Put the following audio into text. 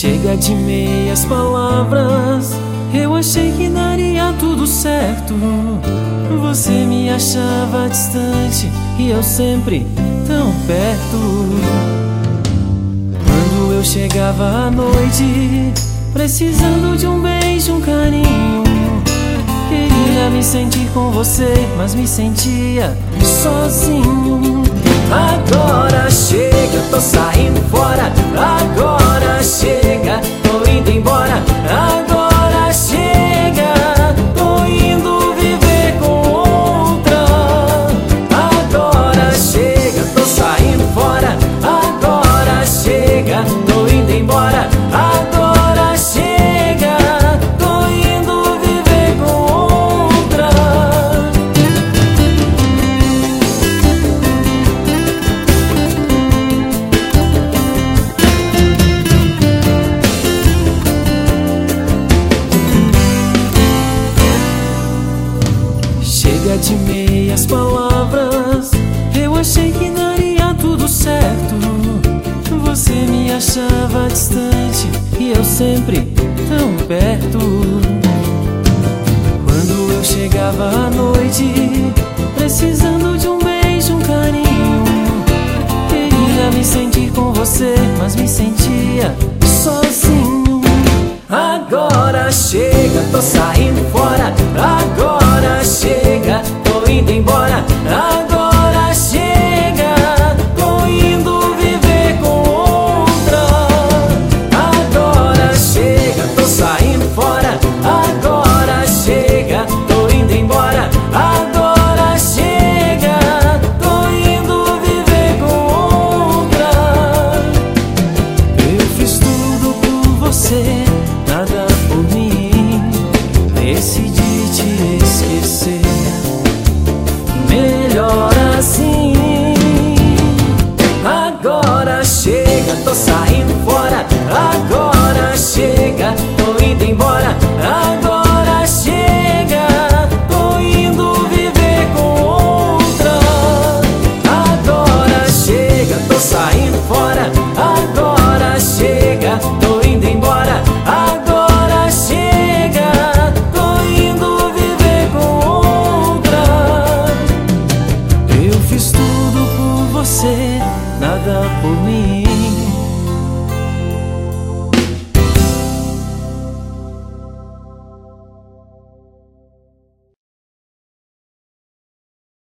Chega de meias palavras, eu achei que daria tudo certo. Você me achava distante e eu sempre tão perto. Quando eu chegava à noite, precisando de um beijo, um carinho, queria me sentir com você, mas me sentia sozinho. Agora chega, tô saindo fora. Agora chega, tô indo embora. Agora chega, tô indo viver com outra. Agora chega, tô saindo fora. Agora chega, tô indo embora. Agora chega, tô indo viver com outra. Chega de meias palavras, eu achei que daria tudo certo. Você me achava distante e eu sempre tão perto. Quando eu chegava à noite, precisando de um beijo, um carinho, queria me sentir com você, mas me sentia sozinho. Agora chega, tô saindo fora. Agora chega, tô indo embora. Agora chega, tô indo viver com outra. Agora chega, tô saindo fora. Agora chega, tô indo embora. Agora chega, tô indo viver com outra. Eu fiz tudo por você,